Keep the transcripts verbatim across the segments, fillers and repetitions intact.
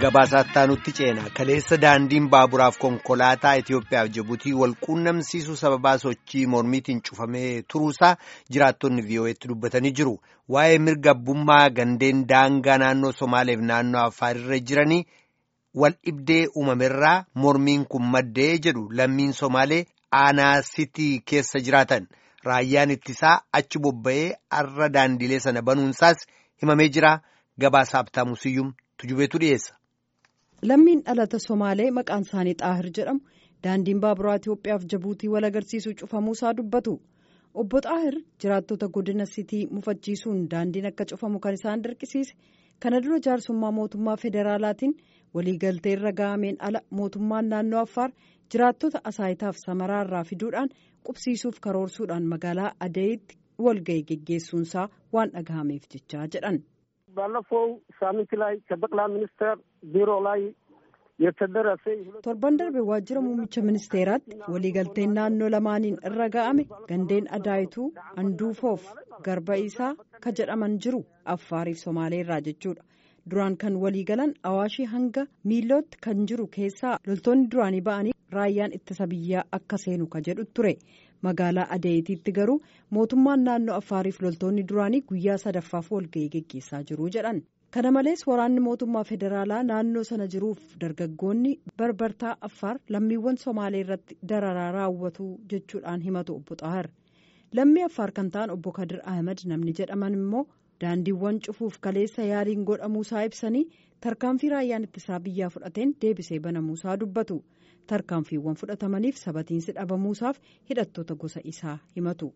Gabaasaa nutti ceena kaleessa daandiin baaburaaf konkolaataa Itoophiyaaf Jibuutii wal quunnamsiisuu sababaa sochii mormiitiin cufamee turuusaa jiraattonni V O E'tti dubbatanii jiru. Waa'ee mirga abbummaa gandeen daangaa naannoo Somaaleef naannoo Afaarirra jiranii wal dhibdee uumamerraa mormiin kun maddee jedhu lammiin Somaalee Aanaasitii keessa jiraatan. Raayyaan ittisaa achi bobba'ee arra daandilee sana banuunsaas himamee jira. Gabaasaa Abtaamu Siyyum tujubeetu dhiyeessa. Lammiin dhalata Somaalee maqaan isaanii Xaahir jedhamu daandiin baaburaa Itoophiyaaf Jibuutii wal agarsiisuu cufamuusaa dubbatu. Obbo Xaahir jiraattota godina sitii mufachiisuun daandiin akka cufamu kan isaan dirqisiise kana dura jaarsummaa mootummaa federaalaatiin waliigaltee irra ga'ameen ala mootummaan naannoo Affaar jiraattota Asaayitaaf Samaraarraa fiduudhaan qubsiisuuf karoorsuudhaan magaalaa Adeeyitti walga'ii geggeessuunsaa waan dhagahameef jechaa jedhan. ባለፈው ሳምንት ላይ ከጠቅላይ ሚኒስትር ቢሮ ላይ የተደረሰ torban darbe waajjira muummicha ministeeraatti waliigalteen naannoo lamaaniin irra ga'ame gandeen Adaayituu Anduufoof garba isaa ka jedhaman jiru Affaariif Somaaleerraa jechuudha. Duraan kan waliigalan Awaashii hanga Miilootti kan jiru keessaa loltoonni duraanii ba'anii raayyaan ittisa biyyaa akka seenu ka jedhu ture. Magaalaa Adeeyitiitti garuu mootummaan naannoo Affaariif loltoonni duraanii guyyaa sadaffaaf walga'ii geggeessaa jiru jedhan. Kana malees waraanni mootummaa federaalaa naannoo sana jiruuf dargaggoonni barbartaa Affaar lammiiwwan Somaalee irratti dararaa raawwatu jechuudhaan himatu obbo Xaahir. Lammii Affaar kan ta'an obbo Kadir Ahmed namni jedhaman immoo daandiiwwan cufuuf kaleessa yaaliin godhamuusaa ibsanii tarkaanfii raayyaan ittisaa biyyaa fudhateen deebisee banamuusaa dubbatu. Tarkaanfiiwwan fudhatamaniif sabatiinsi dhabamuusaaf hidhattoota gosa isaa himatu.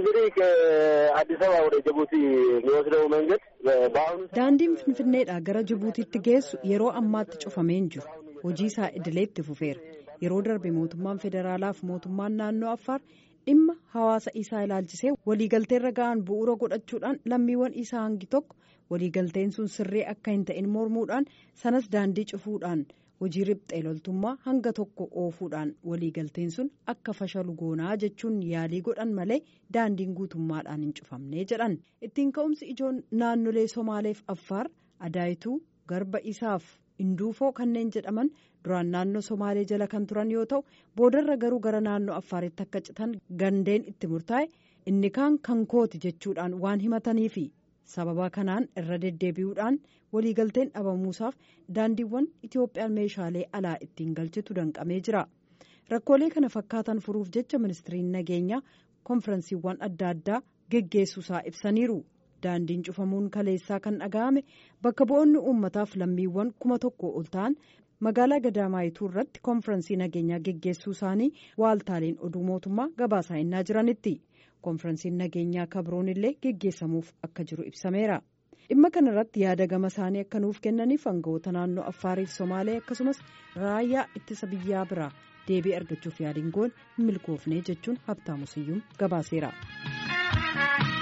Daandiin Finfinneedhaa gara Jibuutiitti geessu yeroo ammaatti cufamee hin jiru. Hojii isaa idileetti fufeera. Yeroo darbe mootummaan federaalaaf mootummaan naannoo Affaar dhimma hawaasa isaa ilaalchisee waliigalteerra ga'an bu'uura godhachuudhaan lammiiwwan isaa hangi tokko waliigalteen sun sirrii akka hin ta'in mormuudhaan sanas daandii cufuudhaan hojii riphxee loltummaa hanga tokko oofuudhaan waliigalteen sun akka fashalu goonaa jechuun yaalii godhan malee daandiin guutummaadhaan hin cufamnee jedhan. Ittiin ka'umsi ijoon naannolee Somaaleef Affaar Adaayituu garba isaaf Induufoo kanneen jedhaman duraan naannoo Somaalee jala kan turan yoo ta'u boodarra garuu gara naannoo Affaaritti akka citan gandeen itti murtaa'e inni kaan kan kooti jechuudhaan waan himataniifi sababa kanaan irra deddeebi'uudhaan waliigalteen dhabamuusaaf daandiiwwan Itoophiyaan meeshaalee alaa ittiin galchitu danqamee jira. Rakkoolee kana fakkaatan furuuf jecha ministiriin nageenyaa konferensiiwwan adda addaa geggeessuusaa ibsaniiru. Daandiin cufamuun kaleessaa kan dhaga'ame bakka bu'oonni uummataaf lammiiwwan kuma tokko ol ta'an magaalaa Gadamaayituu irratti konferensii nageenyaa geggeessuu isaanii waaltaaleen oduu mootummaa gabaasaa innaa jiranitti. Konferensiin nageenyaa kabroon illee geggeessamuuf akka jiru ibsameera. Dhimma kana irratti yaada gama isaanii akka nuuf kennaniif aangawoota naannoo Affaariif Somaalee akkasumas raayyaa ittisa biyyaa biraa deebii argachuuf yaaliin goone hin milkoofne jechuun Habtaamu Siyyum gabaaseera.